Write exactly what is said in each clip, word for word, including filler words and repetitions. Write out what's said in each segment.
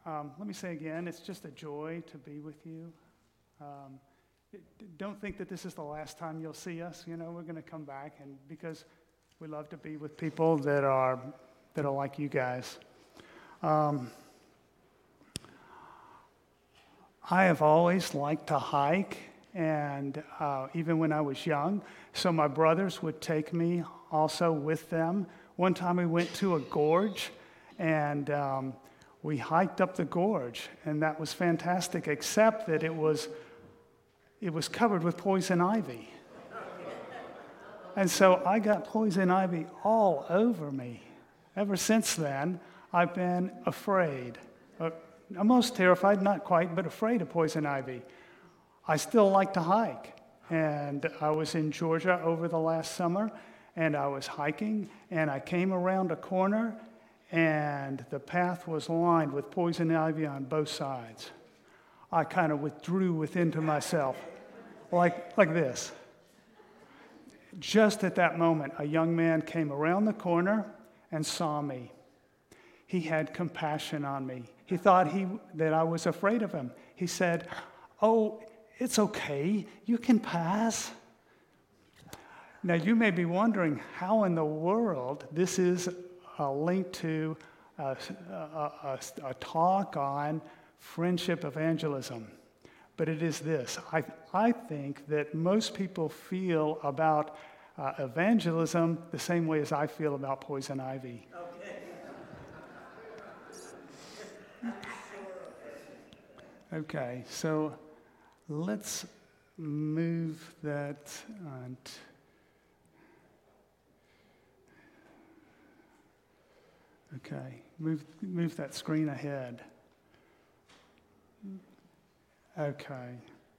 Um, let me say again, it's just a joy to be with you. Um, it, don't think that this is the last time you'll see us. You know, we're going to come back, and because we love to be with people that are that are like you guys. Um, I have always liked to hike, and uh, even when I was young, so my brothers would take me also with them. One time we went to a gorge, and um, we hiked up the gorge, and that was fantastic, except that it was it was covered with poison ivy. And so I got poison ivy all over me. Ever since then, I've been afraid. Uh, almost terrified, not quite, but afraid of poison ivy. I still like to hike, and I was in Georgia over the last summer, and I was hiking, and I came around a corner, and the path was lined with poison ivy on both sides. I kind of withdrew within to myself, like, like this. Just at that moment, a young man came around the corner and saw me. He had compassion on me. He thought he that I was afraid of him. He said, "Oh, it's okay. You can pass." Now, you may be wondering how in the world this is a link to a, a, a, a talk on friendship evangelism. But it is this. I, I think that most people feel about uh, evangelism the same way as I feel about poison ivy. Okay. Okay, so let's move that on. T- Okay, move move that screen ahead. Okay.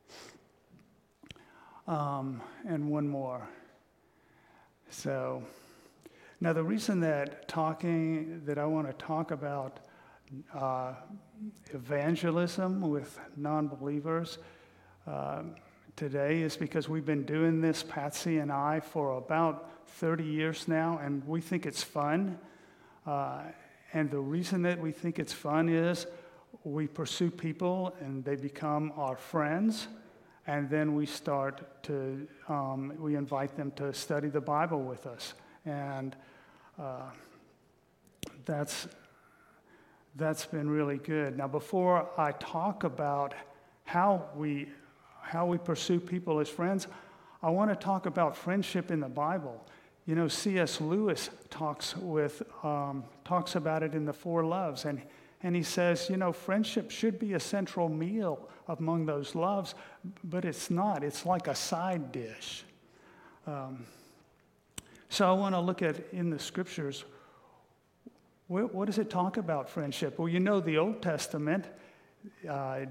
Um, and one more. So, now the reason that talking, that I want to talk about uh, evangelism with non-believers uh, today is because we've been doing this, Patsy and I, for about thirty years now, and we think it's fun. Uh, and the reason that we think it's fun is we pursue people and they become our friends, and then we start to, um, we invite them to study the Bible with us. And uh, that's, that's been really good. Now, before I talk about how we, how we pursue people as friends, I want to talk about friendship in the Bible. You know, C S Lewis talks with um, talks about it in The Four Loves, and and he says, you know, friendship should be a central meal among those loves, but it's not. It's like a side dish. Um, so I want to look at in the scriptures. What, what does it talk about friendship? Well, you know, the Old Testament, uh,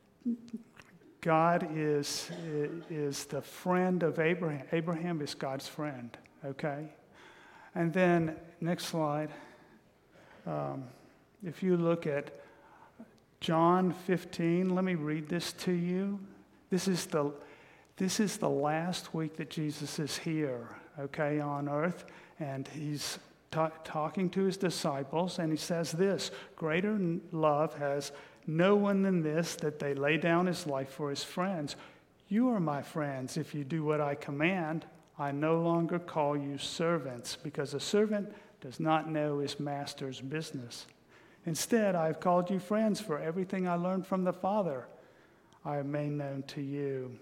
God is is the friend of Abraham. Abraham is God's friend. Okay, and then next slide. Um, if you look at John fifteen, let me read this to you. This is the this is the last week that Jesus is here, okay, on earth, and he's ta- talking to his disciples, and he says this: "Greater love has no one than this, that they lay down his life for his friends. You are my friends if you do what I command. I no longer call you servants, because a servant does not know his master's business. Instead, I have called you friends, for everything I learned from the Father I have made known to you."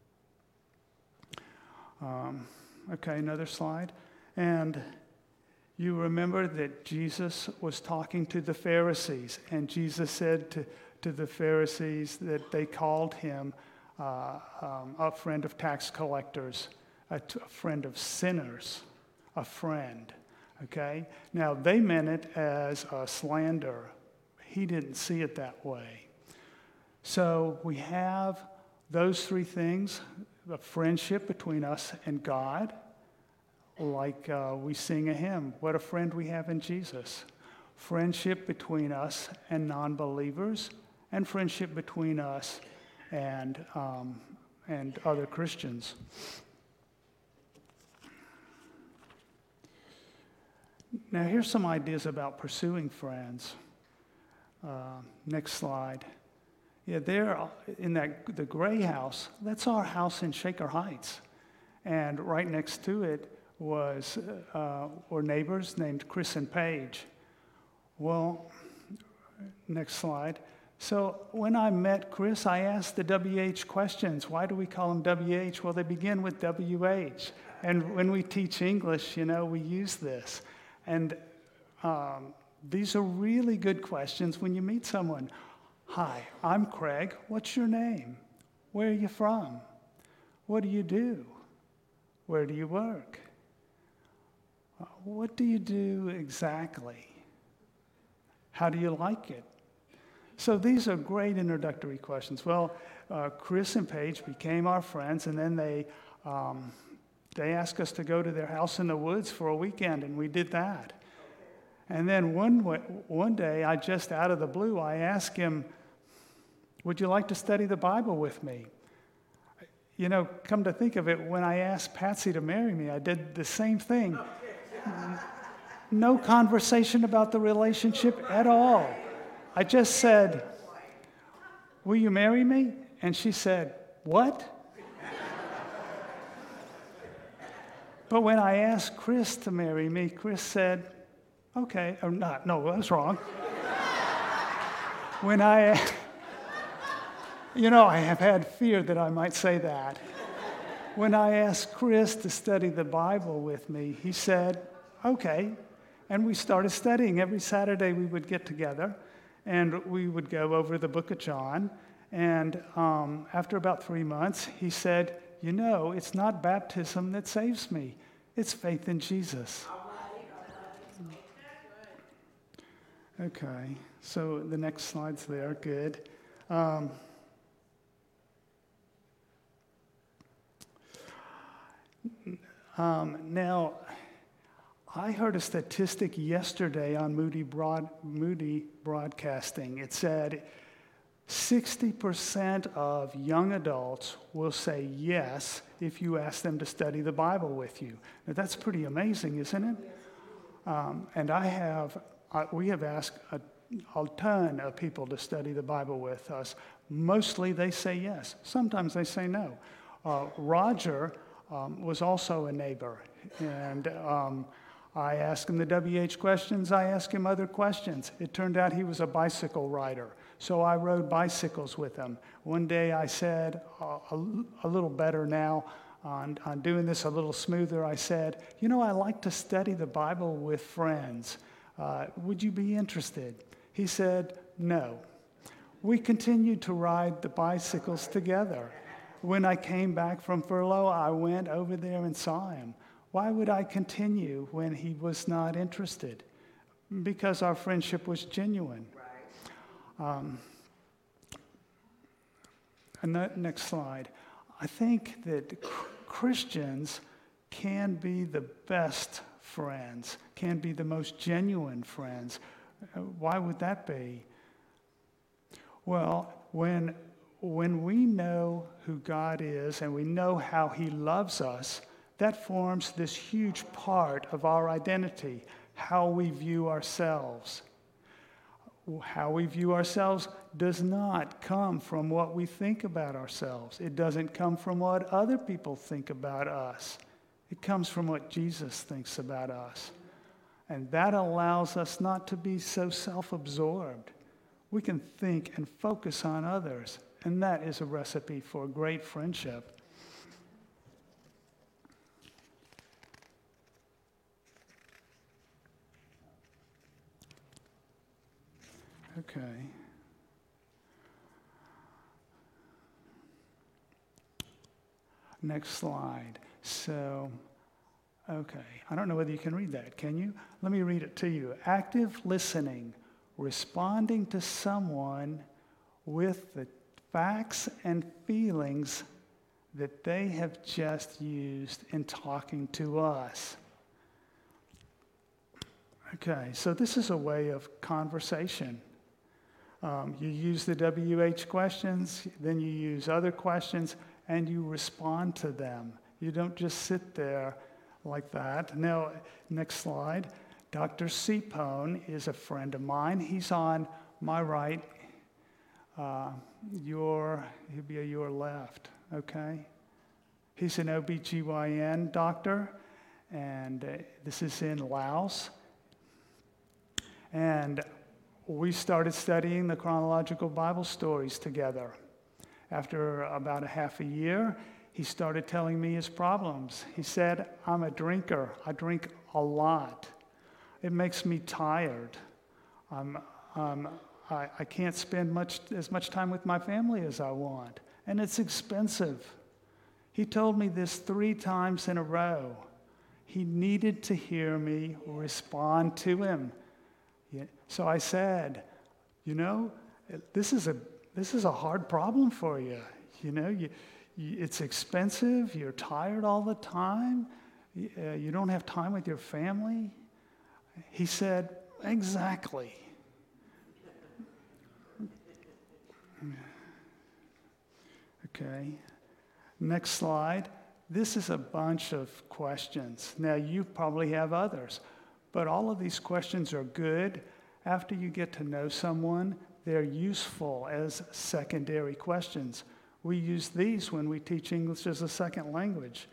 Um, okay, another slide. And you remember that Jesus was talking to the Pharisees, and Jesus said to, to the Pharisees that they called him uh, um, a friend of tax collectors. A, t- a friend of sinners, a friend, okay? Now, they meant it as a slander. He didn't see it that way. So we have those three things, the friendship between us and God, like uh, we sing a hymn, "What a Friend We Have in Jesus." Friendship between us and non-believers, and friendship between us and, um, and other Christians. Now, here's some ideas about pursuing friends. Uh, next slide. Yeah, there in that the gray house, that's our house in Shaker Heights. And right next to it was, uh, were neighbors named Chris and Paige. Well, next slide. So when I met Chris, I asked the W H questions. Why do we call them W H? Well, they begin with W H. And when we teach English, you know, we use this. And um, these are really good questions when you meet someone. Hi, I'm Craig. What's your name? Where are you from? What do you do? Where do you work? What do you do exactly? How do you like it? So these are great introductory questions. Well, uh, Chris and Paige became our friends, and then they um, they asked us to go to their house in the woods for a weekend, and we did that. And then one one day, I just out of the blue, I asked him, would you like to study the Bible with me? You know, come to think of it, when I asked Patsy to marry me, I did the same thing. No conversation about the relationship at all. I just said, will you marry me? And she said, what? But when I asked Chris to marry me, Chris said, okay, or not, no, I was wrong. When I, you know, I have had fear that I might say that. When I asked Chris to study the Bible with me, he said, okay. And we started studying. Every Saturday we would get together and we would go over the book of John. And um, after about three months, he said, you know, it's not baptism that saves me. It's faith in Jesus. Okay, so the next slide's there. Good. Um, um, now, I heard a statistic yesterday on Moody, Broad, Moody Broadcasting. It said sixty percent of young adults will say yes if you ask them to study the Bible with you. Now, that's pretty amazing, isn't it? Um, and I have, uh, we have asked a, a ton of people to study the Bible with us. Mostly they say yes. Sometimes they say no. Uh, Roger um, was also a neighbor, and um, I asked him the W H questions, I asked him other questions. It turned out he was a bicycle rider, so I rode bicycles with him. One day I said, uh, a, a little better now, on, on doing this a little smoother, I said, you know, I like to study the Bible with friends. Uh, would you be interested? He said, no. We continued to ride the bicycles together. When I came back from furlough, I went over there and saw him. Why would I continue when he was not interested? Because our friendship was genuine. Um, and that, next slide. I think that Christians can be the best friends, can be the most genuine friends. Why would that be? Well, when, when we know who God is and we know how he loves us, that forms this huge part of our identity, how we view ourselves. How we view ourselves does not come from what we think about ourselves. It doesn't come from what other people think about us. It comes from what Jesus thinks about us. And that allows us not to be so self-absorbed. We can think and focus on others, and that is a recipe for great friendship. Okay. Next slide. So, okay. I don't know whether you can read that. Can you? Let me read it to you. Active listening, responding to someone with the facts and feelings that they have just used in talking to us. Okay, so this is a way of conversation. Um, you use the W H questions, then you use other questions, and you respond to them. You don't just sit there like that. Now, next slide. Doctor Cipone is a friend of mine. He's on my right, uh, your, he'll be your left, okay? He's an O B G Y N doctor, and uh, this is in Laos. And we started studying the chronological Bible stories together. After about a half a year, he started telling me his problems. He said, I'm a drinker. I drink a lot. It makes me tired. I'm, um, I, I can't spend much as much time with my family as I want, and it's expensive. He told me this three times in a row. He needed to hear me respond to him. Yeah. So I said, you know, this is a this is a hard problem for you. You know, you, you, it's expensive. You're tired all the time. You, uh, you don't have time with your family. He said, exactly. Okay. Next slide. This is a bunch of questions. Now, you probably have others, but all of these questions are good. After you get to know someone, they're useful as secondary questions. We use these when we teach English as a second language.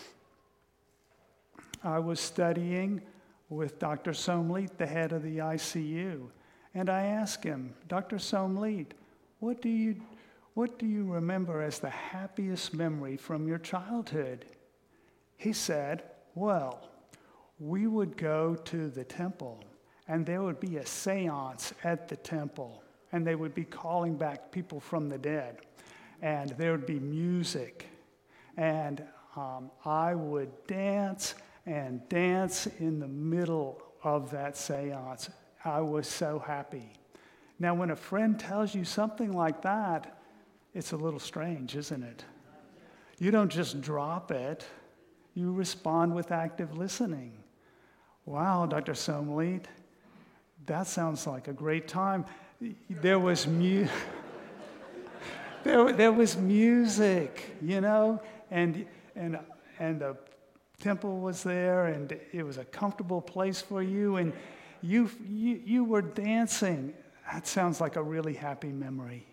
I was studying with Doctor Somleet, the head of the I C U, and I asked him, Doctor Somleet, what do you What do you remember as the happiest memory from your childhood? He said, well, we would go to the temple, and there would be a seance at the temple, and they would be calling back people from the dead, and there would be music, and um, I would dance and dance in the middle of that seance. I was so happy. Now, when a friend tells you something like that, it's a little strange, isn't it? You don't just drop it. You respond with active listening. Wow, Doctor Somleet, that sounds like a great time. There was mu- there, there was music, you know, and and and the temple was there, and it was a comfortable place for you, and you you you were dancing. That sounds like a really happy memory.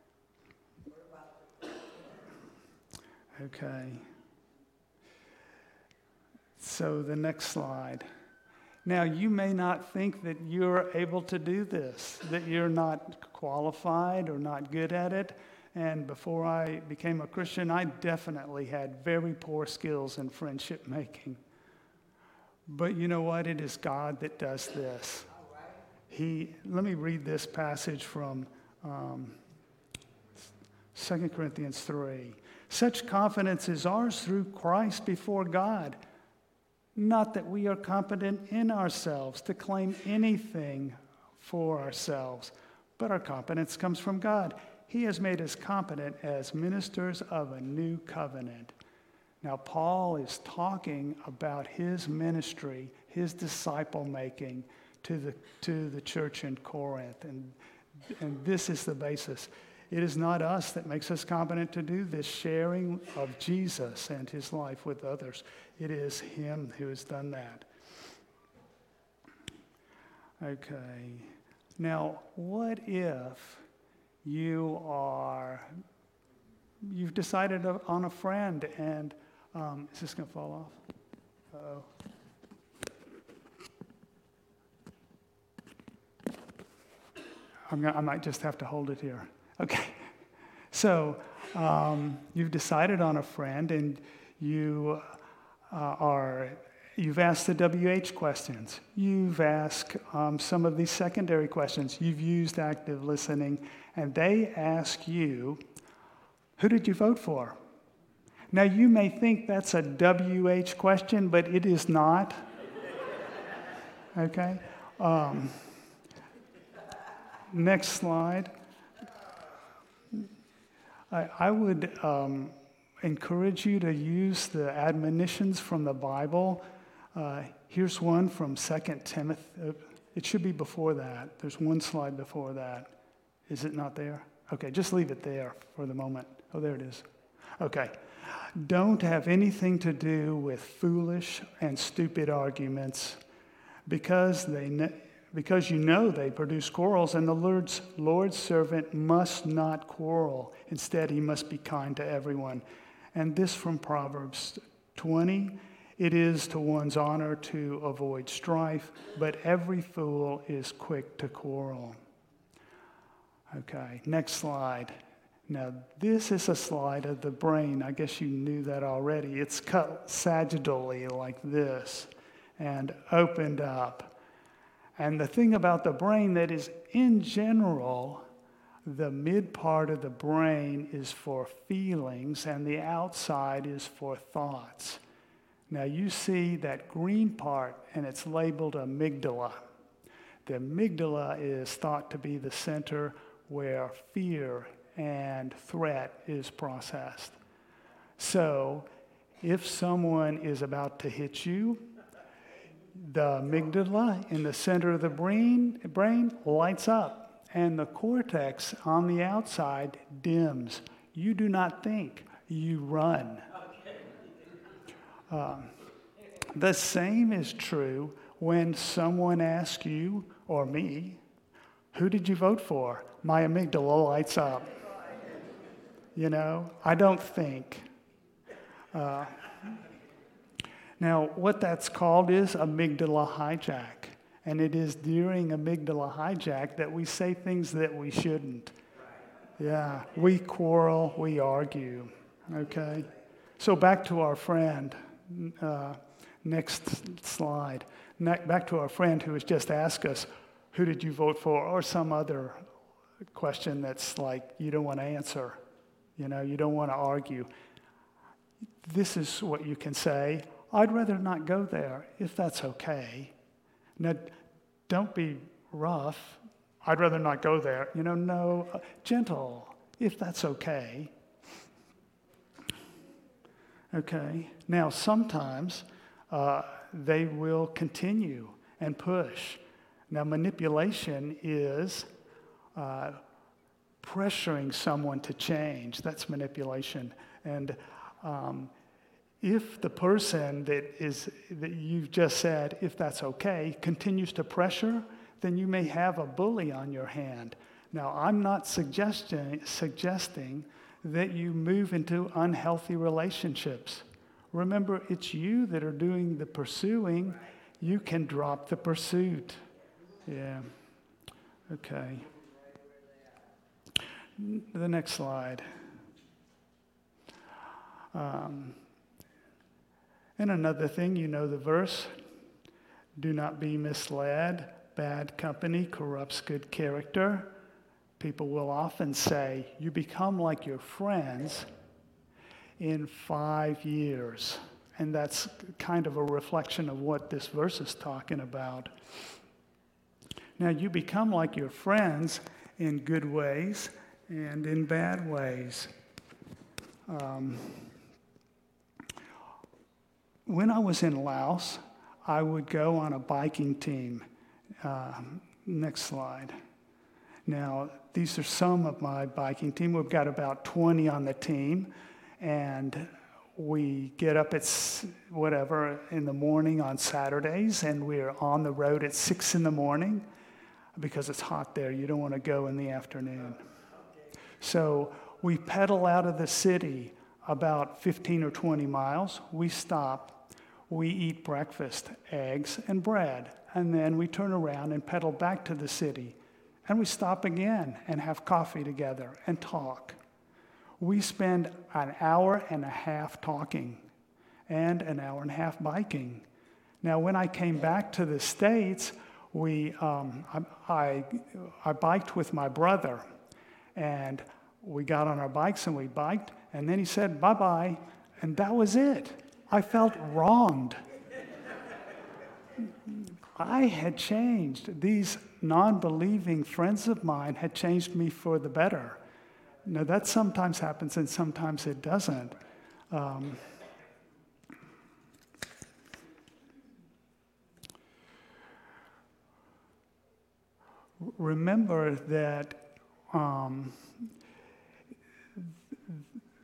Okay. So the next slide. Now, you may not think that you're able to do this, that you're not qualified or not good at it. And before I became a Christian, I definitely had very poor skills in friendship making. But you know what? It is God that does this. He, let me read this passage from um, Second Corinthians three. Such confidence is ours through Christ before God. Not that we are competent in ourselves to claim anything for ourselves, but our competence comes from God. He has made us competent as ministers of a new covenant. Now, Paul is talking about his ministry, his disciple making to the, to the church in Corinth, and, and this is the basis. It is not us that makes us competent to do this sharing of Jesus and his life with others. It is him who has done that. Okay. Now, what if you are, you've decided on a friend and, um, is this going to fall off? Uh-oh. I'm gonna, I might just have to hold it here. Okay, so um, you've decided on a friend, and you uh, are you've asked the W H questions. You've asked um, some of these secondary questions. You've used active listening, and they ask you, "Who did you vote for?" Now you may think that's a W H question, but it is not. Okay. Um, next slide. I, I would um, encourage you to use the admonitions from the Bible. Uh, here's one from Second Timothy. Uh, it should be before that. There's one slide before that. Is it not there? Okay, just leave it there for the moment. Oh, there it is. Okay. Don't have anything to do with foolish and stupid arguments because they ne- because you know they produce quarrels, and the Lord's, Lord's servant must not quarrel. Instead, he must be kind to everyone. And this from Proverbs twenty, it is to one's honor to avoid strife, but every fool is quick to quarrel. Okay, next slide. Now, this is a slide of the brain. I guess you knew that already. It's cut sagittally like this and opened up. And the thing about the brain that is, in general, the mid part of the brain is for feelings and the outside is for thoughts. Now, you see that green part, and it's labeled amygdala. The amygdala is thought to be the center where fear and threat is processed. So, if someone is about to hit you, the amygdala in the center of the brain, brain lights up, and the cortex on the outside dims. You do not think, you run. Um, the same is true when someone asks you, or me, who did you vote for? My amygdala lights up. You know, I don't think. Uh, now, what that's called is amygdala hijack. And it is during amygdala hijack that we say things that we shouldn't. Yeah, we quarrel, we argue. Okay? So back to our friend. Uh, next slide. Ne- back to our friend who has just asked us, who did you vote for? Or some other question that's like you don't want to answer. You know, you don't want to argue. This is what you can say. I'd rather not go there, if that's okay. Now, don't be rough. I'd rather not go there. You know, no, uh, gentle, if that's okay. Okay. Now, sometimes uh, they will continue and push. Now, manipulation is uh, pressuring someone to change. That's manipulation. And um, if the person that is that you've just said, if that's okay, continues to pressure, then you may have a bully on your hand. Now, I'm not suggesting suggesting that you move into unhealthy relationships. Remember, it's you that are doing the pursuing. You can drop the pursuit. Yeah. Okay. The next slide. Um, and another thing, you know the verse, do not be misled. Bad company corrupts good character. People will often say, you become like your friends in five years. And that's kind of a reflection of what this verse is talking about. Now, you become like your friends in good ways and in bad ways. Um, when I was in Laos, I would go on a biking team. Uh, next slide. Now, these are some of my biking team. We've got about twenty on the team, and we get up at whatever in the morning on Saturdays, and we're on the road at six in the morning because it's hot there. You don't want to go in the afternoon. So we pedal out of the city about fifteen or twenty miles. We stop. We eat breakfast, eggs and bread, and then we turn around and pedal back to the city. And we stop again and have coffee together and talk. We spend an hour and a half talking and an hour and a half biking. Now, when I came back to the States, we um, I, I, I biked with my brother, and we got on our bikes and we biked, and then he said, bye-bye, and that was it. I felt wronged. I had changed. These non-believing friends of mine had changed me for the better. Now, that sometimes happens and sometimes it doesn't. Um, remember that um,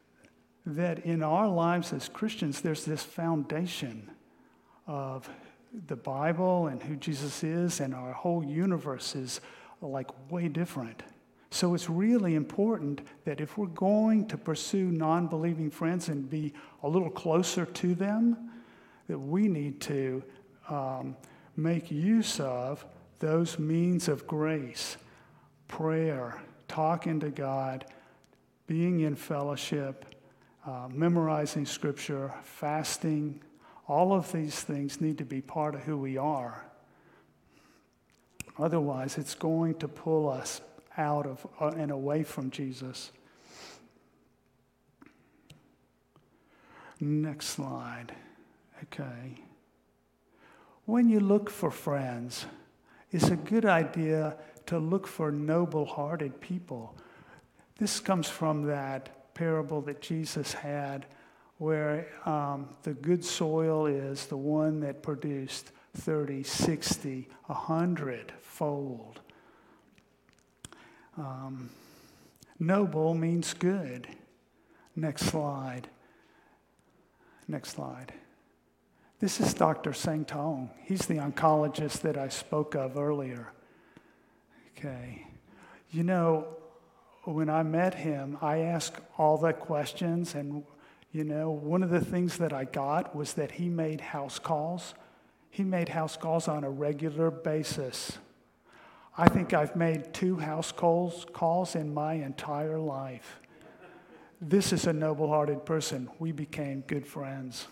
that in our lives as Christians, there's this foundation of the Bible and who Jesus is and our whole universe is like way different. So it's really important that if we're going to pursue non-believing friends and be a little closer to them, that we need to um, make use of those means of grace, prayer, talking to God, being in fellowship, uh, memorizing Scripture, fasting. All of these things need to be part of who we are. Otherwise, it's going to pull us out of uh, and away from Jesus. Next slide. Okay. When you look for friends, it's a good idea to look for noble-hearted people. This comes from that parable that Jesus had where um, the good soil is the one that produced thirty, sixty, one hundred fold. Um, noble means good. Next slide. Next slide. This is Doctor Seng Tong. He's the oncologist that I spoke of earlier. Okay. You know, when I met him, I asked all the questions, and, you know, one of the things that I got was that he made house calls. He made house calls on a regular basis. I think I've made two house calls, calls in my entire life. This is a noble-hearted person. We became good friends.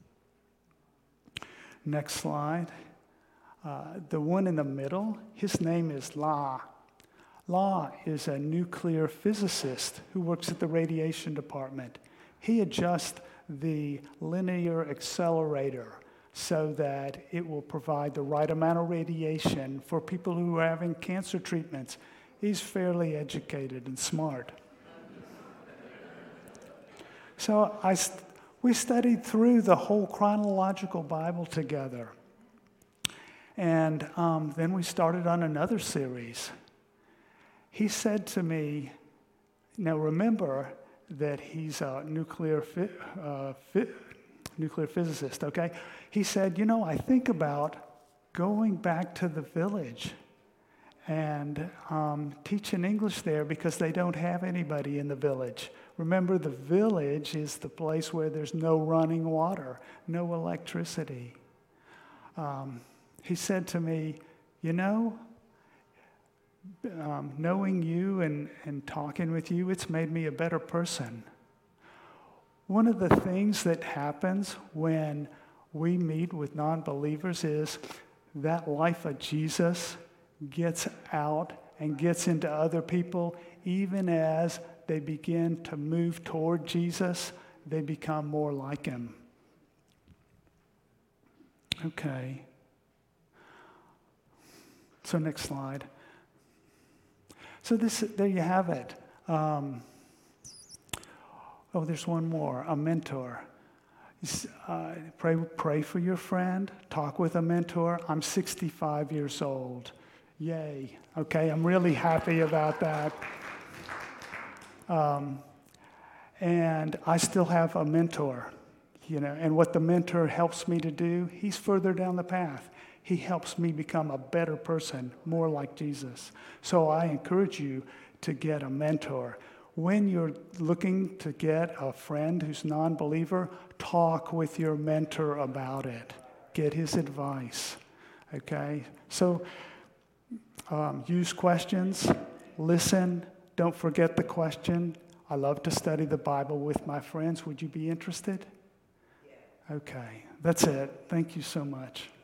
Next slide. Uh, the one in the middle, his name is La. La is a nuclear physicist who works at the radiation department. He adjusts the linear accelerator so that it will provide the right amount of radiation for people who are having cancer treatments. He's fairly educated and smart. So I, we studied through the whole chronological Bible together. And um, then we started on another series. He said to me, now remember that he's a nuclear fi- uh, fi- nuclear physicist, okay? He said, you know, I think about going back to the village and um, teaching English there because they don't have anybody in the village. Remember, the village is the place where there's no running water, no electricity. Um, he said to me, you know, um, knowing you and, and talking with you, it's made me a better person. One of the things that happens when we meet with non-believers is that life of Jesus gets out and gets into other people. Even as they begin to move toward Jesus, they become more like him. Okay. So next slide. So this, there you have it. Um, oh, there's one more, a mentor. Uh, pray, pray for your friend, talk with a mentor. I'm sixty-five years old. Yay. Okay, I'm really happy about that. Um, and I still have a mentor, you know, and what the mentor helps me to do, he's further down the path. He helps me become a better person, more like Jesus. So I encourage you to get a mentor. When you're looking to get a friend who's non-believer, talk with your mentor about it. Get his advice, okay? So um, use questions, listen, don't forget the question. I love to study the Bible with my friends. Would you be interested? Yeah. Okay, that's it. Thank you so much.